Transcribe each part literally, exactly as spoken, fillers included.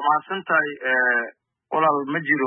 mahadsantahay walaal ma jiro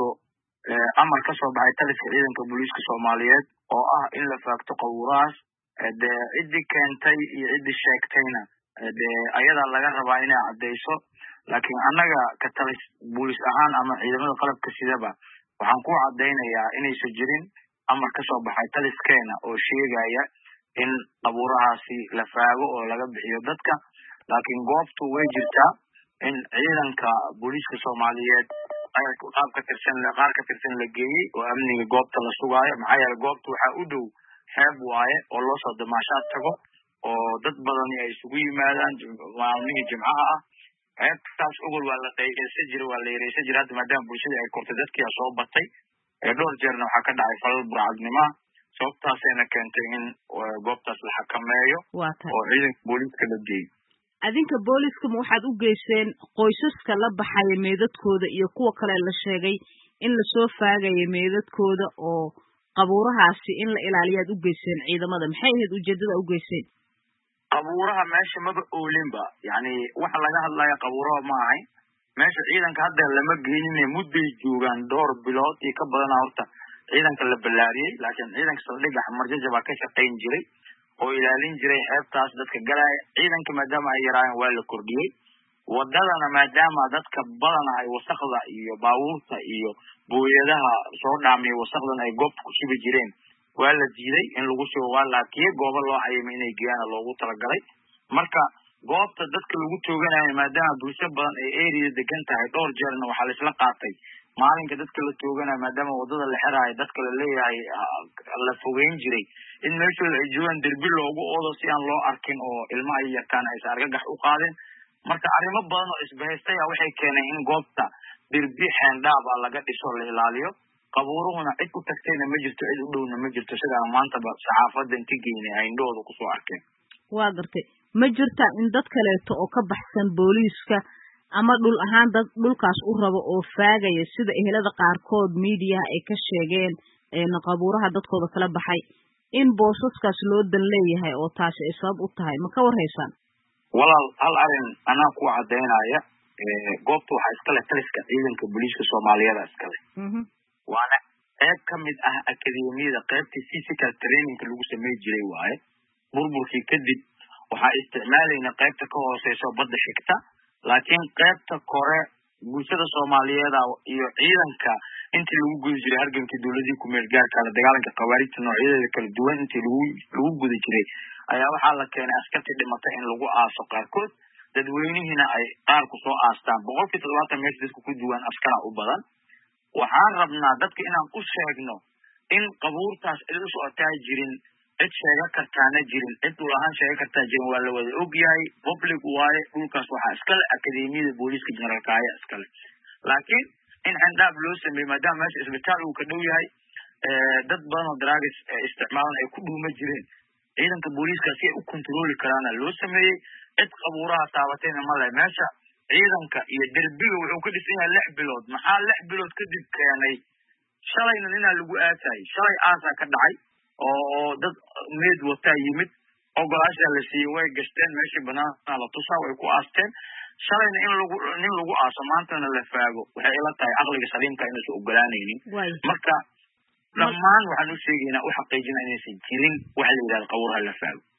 amar ka soo baxay taliska ciidanka booliiska Soomaaliyeed oo ah in la faagto qowraas de cidii keentay iyo cidii sheegtayna de ayada laga rabaa inay cadeyso laakiin anaga ka talis booliis ahaan ama ciidamada qalabka sidaba waxaan ku cadeynayaa inay soo jirin amar ka soo baxay taliskeena oo sheegaya in qowrahaasi la faago oo laga bixiyo dadka laakiin goobtu way jirtaa in ciidanka booliiska Soomaaliyeed ay qaab ka tirsan la qaar ka tirsan la geeyay oo amniga goobta la sugaayo maxay yahay goobtu waxa u dhow xeeb waaye oo loo soo damaashaad tago oo dad badan ay isugu yimaadaan maalmihi jimcaha ah xeebtaas ogol waa la qeybsan jiray waa la yareeyay jiray maadaama bulshada ay kortay dadkii soo batay ee dhowr jeerna waxa ka dhacay falal burcadnimo sababtaasina keentay in goobtaas la xakameeyo oo ciidanka booliiska la geeyo adinka booliiska waxaad u geyseen qoysaska la baxay meedadkooda iyo kuwa kale la sheegay in la soo faagayo meedadkooda oo qabuurahaasi in la ilaaliyo aad u geyseen ciidamada maxay ahayd ujeedada u geyseen qabuuraha meesha maba oolinba yani waxa laga hadlayo qabuuraha ma ahay meesha ciidanka hadda lama geenin muddo joogan dhowr bilood iyo ka badan horta ciidanka la balaariyay laakiin ciidanka saldhigga marjaja baa ka shaqeyn jiray oo ilaalin jiray xeebtaas dadka galay ciidanka maadaama ay yaraan waa la kordhiyay wadadana maadaama dadka badan ay wasaqda iyo baabuurta iyo booyadaha soo dhaamay wasaqdan ay goobta ku shibi jireen waa la diiday in lagu soo waa laakiin goobo loo caymay inay geeyaan loogu talagalay marka goobta dadka lagu tooganayo maadaama bulsho badan ay area degan tahay dhowr jeerna waxa la isla qaatay maalinka dadka la tooganayo maadaama wadada la xiraayo dadka la leeyahay la fogeyn jiray in meeshooda ay joogaan derbi loogu oodo si aan loo arkin oo ilmaha yarkaan ay argagax u qaadeen marka arrimo badan oo isbahaystay waxay keeneen in goobta derbi xeendhaab laga dhiso la ilaaliyo qabuuruhuna cid ku tagtayna ma jirto cid u dhowna ma jirto sida maanta ba saxaafadda intii geynay ay indhooda ku soo arkeen waa gartay ma jirta in dad kaleeto oo ka baxsan booliiska ama dhul ahaan dad dhulkaas u rabo oo faagaya sida ehelada qaarkood media ay ka sheegeen in qabuuraha dadkooda kala baxay in boosaskaas loo dan leeyahay oo taasi ay sabab u tahay ma ka warhaysaan walaal hal arin anaa ku cadeynaya ee goobta waxa iska leh taliska ciidanka booliiska Soomaaliyeed iska leh waana qayb kamid ah akademiyada qaybta physical training lagu sameeyay jiray waaye burburkii kadib waxa isticmaalayna qaybta ka hooseysa badda xigta laakiin qaybta kore bulshada Soomaaliyeed iyo ciidanka intii lagu guday jiray hargankii dawladii ku meel gaarka la dagaalanka qawaariidta noocyada kala duwan intii lagu lagu guday jiray ayaa waxa la keenay askarti dhimatay in lagu aaso qaarkood dadweynihina ay qaar ku soo aastaan boqolkiiba toddobaatan meesha dadku ku duwan askara u badan waxaan rabnaa dadka inaan ku sheegno in qabuurtaas cid u socotay jirin cid sheega kartaana jirin cid u lahaan sheega kartaa jirin waa la wada ogyahay public waaye dhulkaas waxa iska leh akademiyada booliiska generaalka ah iska leh laakiin in xandaab loo sameeyo maadaama meesha isbitaal uu ka dhow yahay dad badan oo drugs isticmaalan ay ku dhuuma jireen ciidanka booliiska si ay u control karaan loo sameeyay cid qabuuraha taabatayna ma leh meesha ciidanka iyo derbiga wuxuu ka dhisan yahay lix bilood maxaa lix bilood kadib keenay shalayna inaa lagu aasay shalay aasa ka dhacay oo dad meed wata yimid ogolaasha la siiyay way gasteen meeshii banaanka la tusaa way ku aasteen shalayna in lagu nin lagu aaso maantana la faago waxay ila tahay aqliga saliimka inuu soo ogolaanaynin marka dhammaan waxaan u sheegaynaa u xaqiijinaa inaysan jirin waxa la yiraahdo qabuuraha la faago